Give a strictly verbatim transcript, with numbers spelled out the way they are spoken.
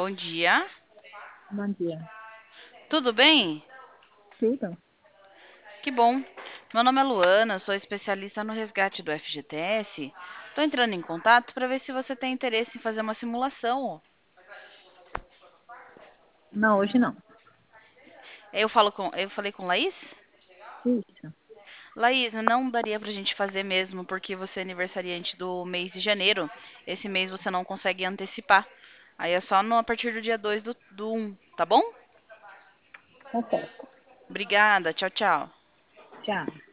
Bom dia. Bom dia. Tudo bem? Tudo? Que bom. Meu nome é Luana, sou especialista no resgate do F G T S. Estou entrando em contato para ver se você tem interesse em fazer uma simulação. Não, hoje não. Eu falo com, eu falei com Laís? Isso. Laís, não daria pra gente fazer mesmo, porque você é aniversariante do mês de janeiro. Esse mês você não consegue antecipar. Aí é só no, a partir do dia dois do, do um, tá bom? Tá certo. Obrigada, tchau, tchau. Tchau.